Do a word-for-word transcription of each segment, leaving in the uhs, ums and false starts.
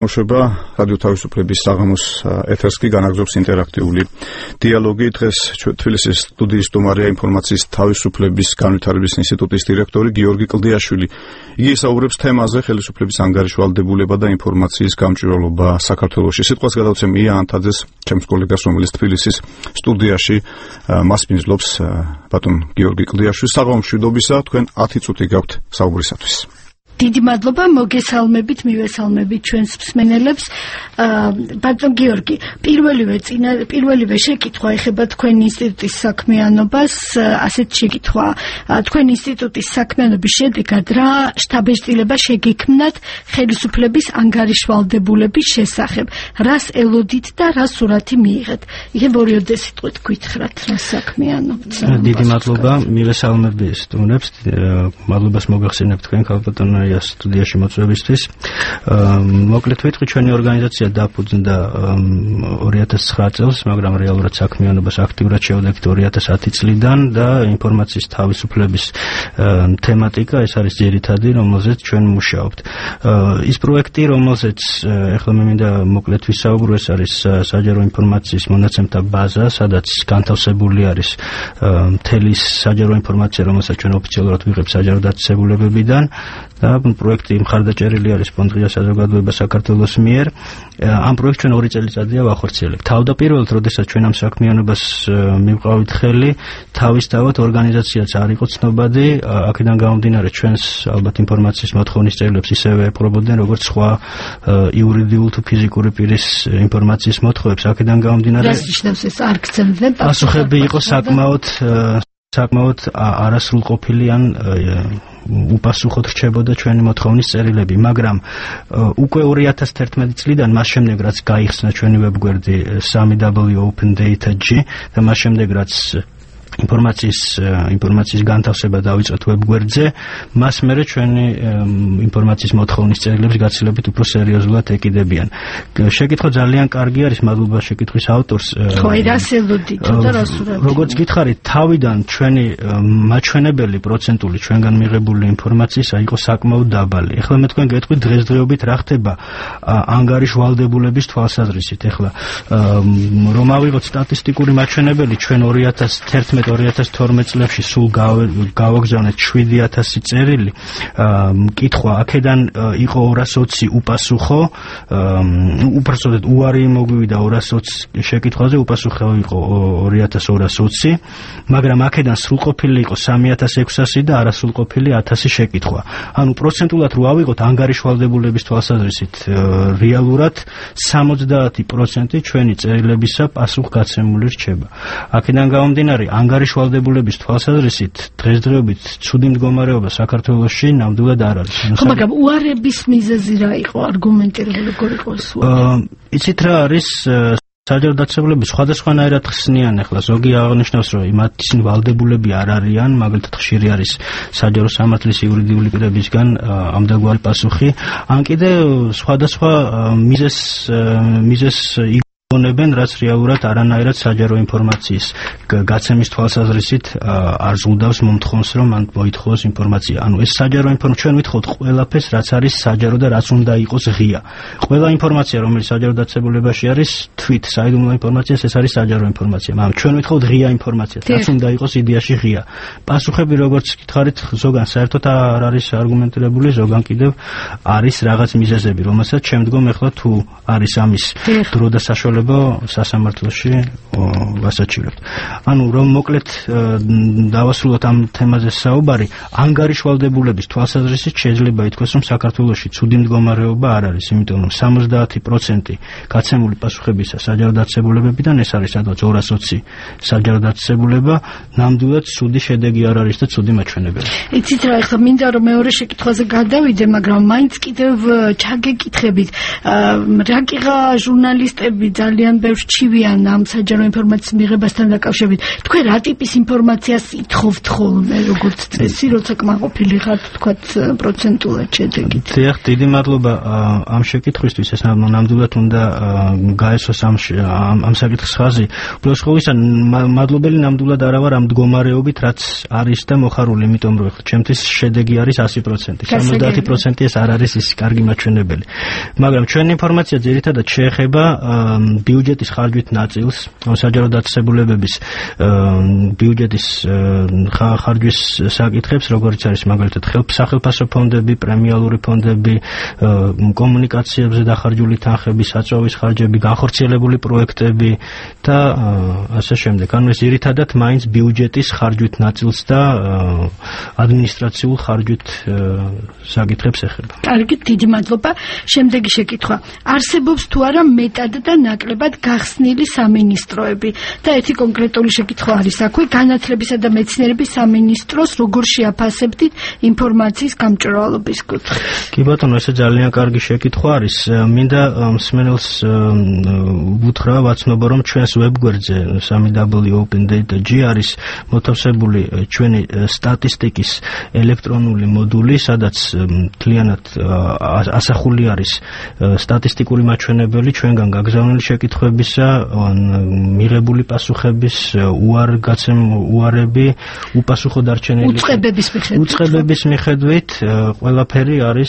მოშობა რადიო თავისუფლების საღამოს ეთერს კი განაგრძობს ინტერაქტიული დიალოგი. დღეს თბილისის სტუდიის სტუმარია ინფორმაციის თავისუფლების განვითარების ინსტიტუტის დირექტორი გიორგი კლდიაშვილი. იგი ისაუბრებს თემაზე ხელისუფლების ანგარიშვალდებულება და ინფორმაციის გამჭვირვალობა საქართველოში. სიტყვას გადავცემ ია ანთაძეს, ჩემს კოლეგას, რომელიც თბილისის სტუდიაში მასპინძლობს. ბატონ გიორგი კლდიაშვილი, საღამოს მშვიდობისა, თქვენ ათი წუთი გაქვთ საუბრისათვის. დიდი მადლობა, მოგესალმებით, მივესალმებით ჩვენს მსმენელებს. ბატონ გიორგი, პირველივე წინა პირველივე შეკითხვა ეხება თქვენ ინსტიტუტის საქმიანობას, ასეთ შეკითხვა. თქვენ ინსტიტუტის საქმიანობის შედეგად რა შთაბეჭდილება შეგექმნათ ხელისუფლების ანგარიშვალდებულების შესახებ? რას ელოდით და რა სურათი მიიღეთ? იგივე ორიოდე სიტყვით გითხრათ რა საქმიანობთ. დიდი მადლობა, მივესალმები სტუმრებს, მადლობას მოგახსენებთ თქვენ ქალბატონო სტუდიაში მოწვევისთვის. მოკლედ ვიტყვი, ჩვენი ორგანიზაცია დაფუძნდა ორი ათას ცხრა წელს, მაგრამ რეალურად საქმიანობას აქტიურად შევდექით ორი ათას ათი წლიდან და ინფორმაციის თავისუფლების თემატიკა ეს არის ძირითადი, რომელზეც ჩვენ მუშაობთ. ის პროექტი, რომელზეც ახლა მე მინდა მოკლედ ვისაუბრო, ეს არის საჯარო ინფორმაციის მონაცემთა ბაზა, სადაც განთავსებული არის მთელი საჯარო ინფორმაცია, რომელსაც ჩვენ ოფიციალურად ვიღებთ საჯარო დაწესებულებებიდან. და პროექტი მხარდაჭერილი არის სპონდღია საზოგადოება საქართველოს მიერ. ამ პროექტს ჩვენ ორი წელიწადია ვახორციელებთ. თავდაპირველად, როდესაც ჩვენ ამ საქმიანობას მივყავით ხელი, თავისთავად ორგანიზაციაც არ იყო ცნობადი, აქედან გამომდინარე ჩვენს ალბათ ინფორმაციის მოთხოვნის წერილებს ისევე ეპყრობოდნენ, როგორც სხვა იურიდიულ თუ ფიზიკური პირის ინფორმაციის მოთხოვებს. აქედან გამომდინარე, რას ნიშნავს ეს არ გცემდნენ? პასუხები იყო საკმაოდ საკმაოდ არასრულყოფილი ან უპასუხოდ რჩებოდა ჩვენი მოთხოვნის წერილები, მაგრამ უკვე ორი ათას თერთმეტი წლიდან მას შემდეგ რაც გაიხსნა ჩვენი ვებგვერდი სამი დაბლიუ open data g და მას შემდეგ რაც ინფორმაციის ინფორმაციის განთავსება დავიწყეთ ვებგვერდზე, მას მერე ჩვენი ინფორმაციის მოთხოვნის წერილებს გაცილებით უფრო სერიოზულად ეკიდებიან. შეკითხვა ძალიან კარგი არის, მადლობა შეკითხვის ავტორს. ხო, რას ელოდით და რას ურევთ? როგორც გითხარით, თავიდან ჩვენი მაჩვენებელი პროცენტული ჩვენგან მიღებული ინფორმაციისა იყო საკმაოდ დაბალი. ეხლა მე თქვენ გეტყვით დღესდღეობით რა ხდება ანგარიშვალდებულების თვალსაზრისით. ეხლა რომ ავიღოთ სტატისტიკური მაჩვენებელი, ჩვენ ორი ათას თერთმეტი ორი ათას თორმეტ წლებში სულ გავაგზავნეთ შვიდი ათასი წერილი. მკითხვა აქედან იყო ორას ოცი უპასუხო, უბრალოდ უარი მოგვივიდა ორას ოცი შეკითხვაზე, უპასუხო იყო ორი ათას ორას ოცი, მაგრამ აქედან სრულყოფილი იყო სამი ათას ექვსასი და არასრულყოფილი ათასი შეკითხვა. ანუ პროცენტულად რო ავიღოთ ანგარიშვალდებულების თვალსაზრისით, რეალურად სამოცდაათი პროცენტი ჩვენი წერილებისა პასუხგაცემული რჩება. აქედან გამომდინარე, ანგარიშვალდებულების თვალსაზრისით დღესდღეობით ცუდი მდგომარეობა საქართველოში ნამდვილად არ არის. ხო, მაგრამ უარების მიზეზი რა იყო, არგუმენტირებული როგორ იყო ეს? იცით რა არის, საჯარო დაწესებულების სხვადასხვანაირად ხსნიან. ახლა ზოგი აღნიშნავს, რომ იმათი ვალდებულები არ არიან, მაგალითად ხშირი არის საჯარო სამართლის იურიდიული პირებისგან ამდაგვარი პასუხი, ან კიდე სხვადასხვა მიზეს მიზეს ონებენ, რაც რეალურად არანაირად საჯარო ინფორმაციის გაცემის თვალსაზრისით არ ზღუდავს მომთხოვნს, რომ მან მოითხოვოს ინფორმაცია. ანუ ეს საჯარო ინფორმაცია, ჩვენ ვითხოვთ ყველაფერს, რაც არის საჯარო და რაც უნდა იყოს ღია. ყველა ინფორმაცია, რომელიც საჯარო დაწესებულებაში არის, თვით საიდუმლო ინფორმაციას, ეს არის საჯარო ინფორმაცია. მაგრამ ჩვენ ვითხოვთ ღია ინფორმაციას, რაც უნდა იყოს იდეაში ღია. პასუხები, როგორც გითხარით, ზოგან საერთოდ არ არის არგუმენტირებული, ზოგან კიდევ არის რაღაც მიზეზები, რომელსაც შემდგომ ახლა თუ არის ამის დრო და საშუალება სასამართლოში ვასაჩივრებთ. ანუ რომ მოკლედ დავასრულოთ ამ თემაზე საუბარი, ანგარიშვალდებულების თვალსაზრისით შეიძლება ითქვას, რომ საქართველოში ცუდი მდგომარეობა არ არის, იმიტომ რომ სამოცდაათი პროცენტი გაცემული პასუხებისა საჯარო დაწესებულებებიდან, ეს არის სადღაც ორას ოცი საჯარო დაწესებულება, ნამდვილად ცუდი შედეგი არ არის და ცუდი მაჩვენებელი. იცით რა, ეხლა მინდა რომ მეორე შეკითხვაზე გადავიდე, მაგრამ მაინც კიდევ ჩაგეკითხებით, რაკიღა ჟურნალისტები ძალიან ძალიან ბევრს ჩივიან ამ საჯარო ინფორმაციის მიღებასთან დაკავშირებით. თქვენ რა ტიპის ინფორმაციას ითხოვთ ხოლმე, როგორც წესი, როცა კმაყოფილი ხართ, თქვათ პროცენტულად შედეგით? დიახ, დიდი მადლობა ამ შეკითხვისთვის. ეს ნამდვილად უნდა გაესვას ამ ამ საკითხის ხაზი. უბრალოდ ყოველისა მადლობელი ნამდვილად არა ვარ ამ მდგომარეობით, რაც არის და მოხარული, იმიტომ რომ ახლა ჩემთვის შედეგი არის ასი პროცენტი. სამოცდაათი პროცენტი ეს არ არის ის კარგი მაჩვენებელი. მაგრამ ჩვენი ინფორმაცია ძირითადად შეეხება ბიუჯეტის ხარჯვით ნაწილს, საჯარო დაწესებულებების ბიუჯეტის ხარჯვის საკითხებს, როგორც არის მაგალითად სახელმწიფო ფონდები, პრემიალური ფონდები, კომუნიკაციებზე დახარჯული თანხები, საწვავის ხარჯები, განხორციელებული პროექტები და ასე შემდეგ. ანუ ეს ძირითადად მაინც ბიუჯეტის ხარჯვით ნაწილს და ადმინისტრაციულ ხარჯვით საკითხებს ეხება. კარგი, დიდი მადლობა. შემდეგი შეკითხვა. არსებობს თუ არა მეტად და ნაკლებად გახსნილი სამინისტროები? და ერთი კონკრეტული შეკითხვა არის აქვე, განათლებისა და მეცნიერების სამინისტროს როგორ შეაფასებდით ინფორმაციის გამჭვირვალობის კუთხით? კი ბატონო, ესე ძალიან კარგი შეკითხვა არის. მინდა მსმენელს უთხრა ვაცნობო, რომ ჩვენს ვებგვერდზე სამი დაბლ იუ ოპენ დეიტა ჯი არის მოთავსებული ჩვენი სტატისტიკის ელექტრონული მოდული, სადაც მთლიანად ასახული არის სტატისტიკური მაჩვენებელი ჩვენგან გაგზავნილი შეკითხვებისა, მიღებული პასუხების, უარგაცემ უარები, უპასუხო დარჩენილი უწყებების მიხედვით. უწყებების მიხედვით ყველაფერი არის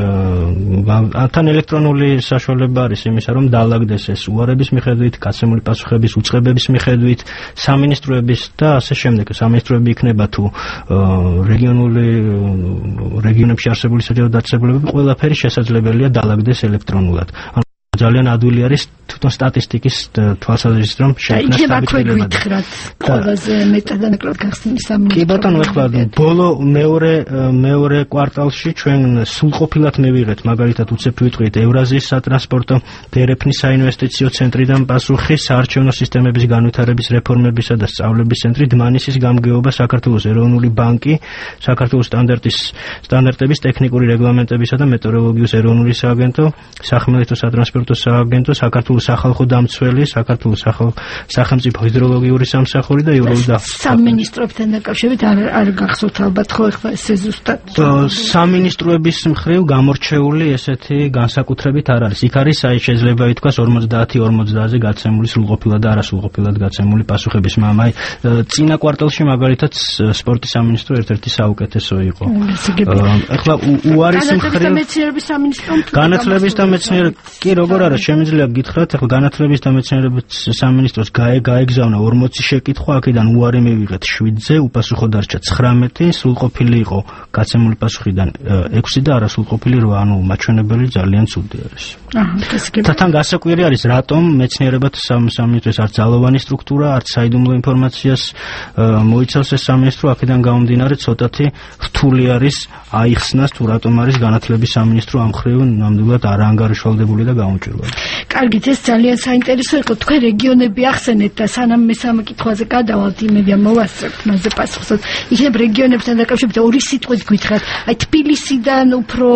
თან ელექტრონული საშუალება არის იმისა, რომ დაალაგდეს ეს უარების მიხედვით, გაცემული პასუხების, უწყებების მიხედვით, სამინისტროების და ასე შემდეგ. სამინისტროები იქნება თუ რეგიონული რეგიონებში არსებული საჯარო დაწესებულებები, ყველაფერი შესაძლებელია დაალაგდეს ელექტრონულად. ძალიან ადვილი არის თვითონ სტატისტიკის თვალსაზრისით, რომ შექმნას სტატისტიკები. ყველაზე მეტად და ნაკლად გახსნილი სამინისტრო. კი ბატონო, ეხლა ბოლო მეორე მეორე კვარტალში ჩვენ სრულყოფილად მივიღეთ, მაგალითად უცებ ვიტყვით ევრაზიის სატრანსპორტო დერეფნის საინვესტიციო ცენტრიდან პასუხი, საარჩევნო სისტემების განვითარების რეფორმებისა და სწავლების ცენტრი, დმანისის გამგეობა, საქართველოს ეროვნული ბანკი, საქართველოს სტანდარტის სტანდარტების ტექნიკური რეგლამენტებისა და მეტეოროლოგიის ეროვნული სააგენტო, სახმელეთო სატრანსპორტო სააგენტო, საქართველოს სახალხო დამცველი, საქართველოს სახელმწიფო ჰიდროლოგიური სამსახური და ევროპული და სამინისტროებთან დაკავშირებით არ არ გახსოვთ ალბათ ხო ეხლა ესე ზუსტად? სამინისტროების მხრივ გამორჩეული ესეთი განსაკუთრებით არ არის. იქ არის აი შეიძლება ითქვას ორმოცდაათი ორმოცდააზე გაცემული სრულყოფილად და არასრულყოფილად გაცემული პასუხების, მაგრამ აი წინა კვარტალში მაგალითად სპორტის სამინისტრო ერთ-ერთი საუკეთესო იყო. ეხლა უარის მხრივ მეცნიერების სამინისტრო განათლების და მეცნიერების კი როგორ არა, შემიძლია გითხრათ, ახლა განათლების და მეცნიერების სამინისტროს გაეგზავნა ორმოცი შეკითხვა, აქედან უარი მივიღეთ შვიდზე, უპასუხო დარჩა ცხრამეტი, სრულყოფილი იყო გაცემული პასუხიდან ექვსი და არასრულყოფილი რვა, ანუ მაჩვენებელი ძალიან ცუდი არის. აჰა, თან გასაკვირი არის, რატომ მეცნიერებათა სამინისტროს არც ძალოვანი სტრუქტურა, არც საიდუმლო ინფორმაციას მოიცავს ეს სამინისტრო, აქედან გამომდინარე ცოტათი რთული არის აიხსნას, თუ რატომ არის განათლების სამინისტრო ამ მხრივ ნამდვილად არაანგარიშვალდებული და გაუმჭვირვალე. კარგით, ეს ძალიან საინტერესო იყო. თქვენ რეგიონები ახსენეთ და სანამ მე სამ კითხვაზე გადავალთ, იმედია მოვასწრებთ მასზე პასუხსაც. იქნებ რეგიონებთან დაკავშირებით ორი სიტყვით გითხრათ. აი თბილისიდან უფრო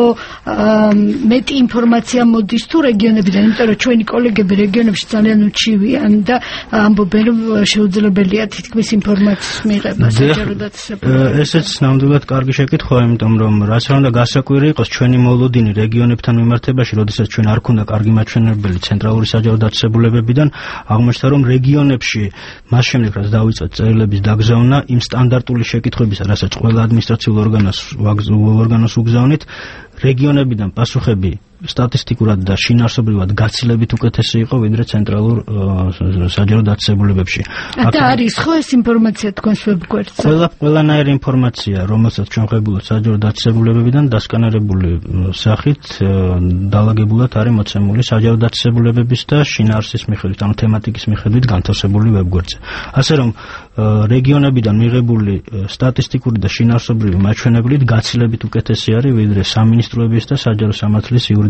მეტი ინფორმაცია მოდის თუ რეგიონებიდან, იმიტომ რომ ჩვენი კოლეგები რეგიონებში ძალიან უჩივიან და ამბობენ, რომ შეუძლებელია თითქმის ინფორმაციის მიღება საჯარო დაწესებულებებში. ესეც ნამდვილად კარგი შეკითხვაა, იმიტომ რომ რაც რა უნდა გასაკვირი იყოს ჩვენი მოლოდინი რეგიონებთან მიმართებაში, როდესაც ჩვენ არ ქონდა კარგი მაჩვენებელი ცენტრალური საჯარო დაწესებულებებიდან, აღმოჩნდა რომ რეგიონებში მას შემდეგ რაც დავიწყეთ წერილების დაგზავნა იმ სტანდარტული შეკითხვებისა, რასაც ყველა ადმინისტრაციულ ორგანოს ორგანოს უგზავნით, რეგიონებიდან პასუხები სტატისტიკურად და შინაარსობრივად გაცილებით უკეთესი იყო ვიდრე ცენტრალურ საჯარო დაწესებულებებში. და არის ხო ეს ინფორმაცია თქვენს ვებგვერდზე? ყველა ყველანაირი ინფორმაცია, რომელსაც ჩვენ ხვებულობთ საჯარო დაწესებულებებიდან დასკანერებული სახით დაალაგებულად არის მოცემული საჯარო დაწესებულებების და შინაარსის მიხედვით, ანუ თემატიკის მიხედვით განთავსებული ვებგვერდზე. ასე რომ რეგიონებიდან მიღებული სტატისტიკური და შინაარსობრივი მაჩვენებლით გაცილებით უკეთესი არის ვიდრე სამინისტროების და საჯარო სამართლის იურიდიული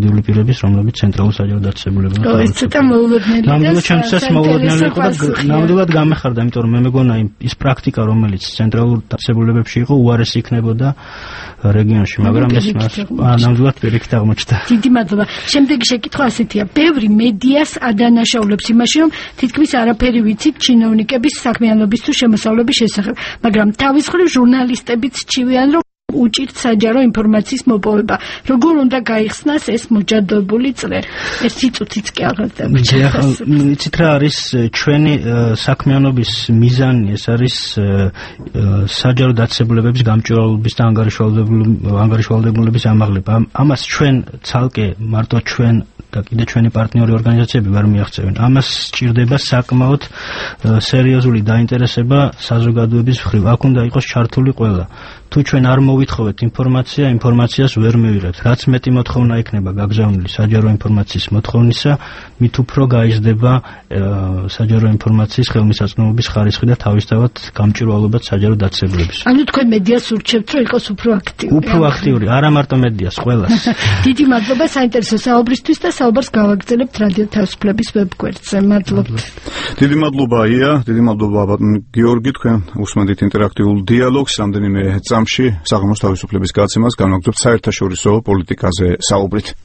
იურიდიული პირების, რომლებიც ცენტრალურ საჯარო დაწესებულებებად. ო, ეს ცოტა მოულოდნელი და ნამდვილად ჩემთვის მოულოდნელი იყო და ნამდვილად გამეხარდა, იმიტომ რომ მე მეგონა ის პრაქტიკა, რომელიც ცენტრალურ დაწესებულებებში იყო, უარესი იქნებოდა რეგიონში, მაგრამ ეს ნამდვილად პირიქით აღმოჩნდა. დიდი მადლობა. შემდეგი შეკითხვა ასეთია: ბევრი მედიას ადანაშაულებს იმაში, რომ თითქმის არაფერი ვიცით ჩინოვნიკების საქმიანობის თუ შემოსავლების შესახებ, მაგრამ თავის მხრივ ჟურნალისტებიც ჩივიან, რომ უჭირთ საჯარო ინფორმაციის მოპოვება. როგორ უნდა გაიხსნას ეს მოჯადებული წრე? ეს სიწუთიც კი აღარ დაგჭირდა. იცით რა არის ჩვენი საქმიანობის მიზანი? ეს არის საჯარო დაწესებულებების გამჭვირვალობის და ანგარიშვალდებულების ამაღლება. ამას ჩვენ ცალკე მარტო ჩვენ და კიდე ჩვენი პარტნიორი ორგანიზაციები ვერ მიაღწევენ. ამას სჭირდება საკმაოდ სერიოზული დაინტერესება საზოგადოების მხრივ. აქ უნდა იყოს ჩართული ყველა. თუ ჩვენ არ მოვითხოვეთ ინფორმაცია, ინფორმაციას ვერ მივიღებთ. რაც მეტი მოთხოვნა იქნება გაგზავნილი საჯარო ინფორმაციის მოთხოვნისა, მით უფრო გაიზრდება საჯარო ინფორმაციის ხელმისაწვდომობის ხარისხი და თავისთავად გამჭვირვალობა საჯარო დაწესებულების. ანუ თქვენ მედიას ურჩევთ, რომ იყოს უფრო აქტიური. უფრო აქტიური, არა მარტო მედიას, ყველას. დიდი მადლობა საინტერესო საუბრისთვის და საუბარს გავაგრძელებთ რადიო თავისუფლების ვებგვერდზე. მადლობთ. დიდი მადლობა ია, დიდი მადლობა ბატონ გიორგი, თქვენ უსმენთ ინტერაქტიულ დიალოგს, რამდენიმე წამში საღამოს თავისუფლების გაცემას განვაგრძობთ საერთაშორისო პოლიტიკაზე საუბრით.